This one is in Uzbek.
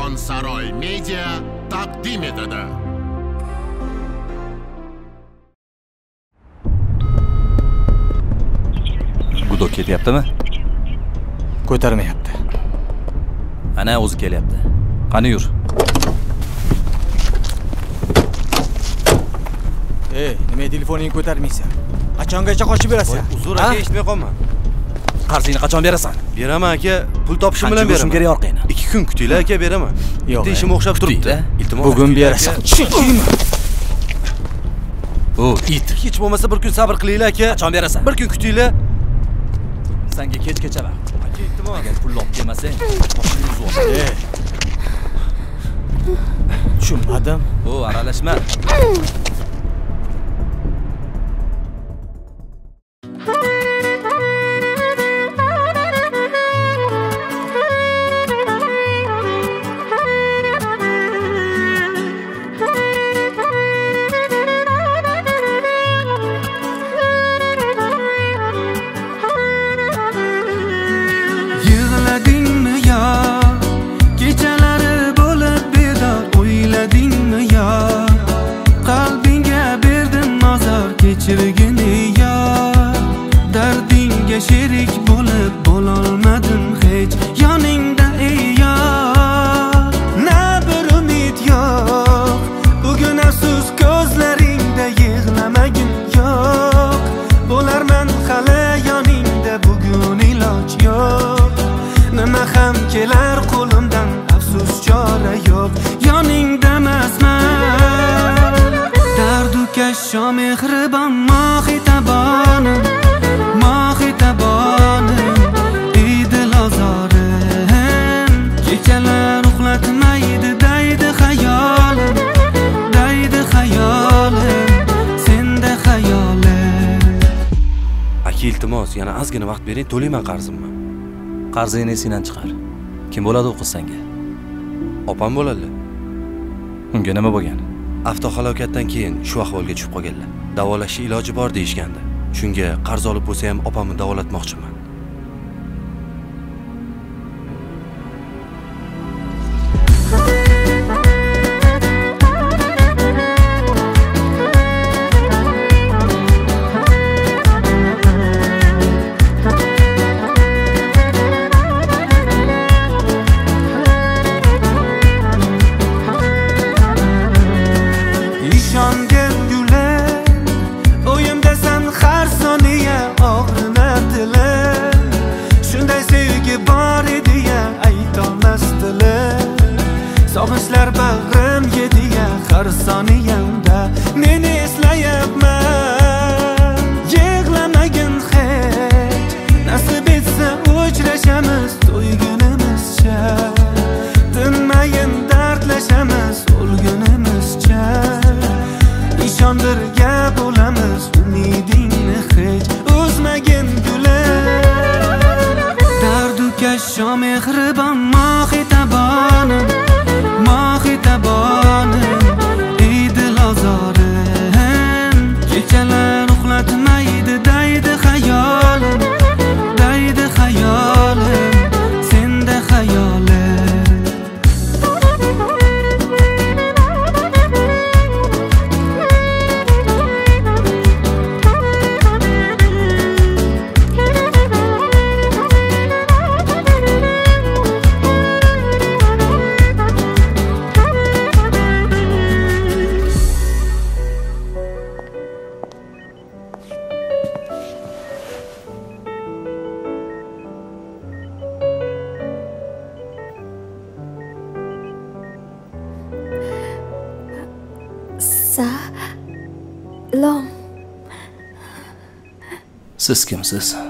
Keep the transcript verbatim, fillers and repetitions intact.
Karvonsaroy Media taqdim etadi. Gudok kelyaptimi? Ko'tarmayapti. Ana o'zi kelyapti. Qani yur. Ey, nima telefoningni ko'tarmaysan? Qachongacha qochib berasan? Uzr aka, eshitmay qolma. Qarzingni qachon berasan? Beraman aka, pul topishim bilan beraman. Kerak orqangni. ikki kun kutinglar aka, beraman. Bitta ishim o'xshab turibdi. Iltimos. Bugun berasan. O, it. Hech bo'lmasa bir kun sabr qilinglar aka. Qachon berasan? Bir kun kutinglar. Senga kechgacha vaqt. Aka, iltimos. Agar pul olib kelmasang, boshingni uzib. Ey. Tushunmadim. O, aralashma. Sherik bo'lib bo'lolmadim hech yoningda ey yor. Na bir umid yo'q, bugun afsus ko'zlaringda yig'lamagin yo'q. Bo'larman hali yoningda, bugun iloj yo'q. Nima ham kelar qo'limdan, afsus chora yo'q. Yoningda emasman. Dardu kashsho mehribon mohitabonim. Kechalar uxlatmaydi, daydi xayolim, daydi xayolim, senda xayolim. Aka, iltimos, yana ozgina vaqt bering, to'layman qarzimni. Qarzingni esingdan chiqar. Kim bo'ladi u qiz senga? Opam bo'ladi. Unga nima bo'lgan? Avtohalokatdan keyin shu ahvolga tushib qolganlar. Davolashning iloji bor deyishgandi. Shunga qarz olib bo'lsa ham opamni davolatmoqchiman. Sog'inchlar bag'rim yediya, har soniyamda meni eslayapman. Yig'lamagin hech, nasib etsa uchrashamiz to'ygunimizcha. Tinmayin dardlashamiz o'lgunimizcha. Ishon birga bo'lamiz, umidingni hech uzmagin gulim. Dardu kashsho mehribon mohitabonim. Mohitabonim, ey dilozorim. Kechalar uxlatmaydi, daydi xayolim, daydi xayolim, senda xayolim. Siz kimsiz?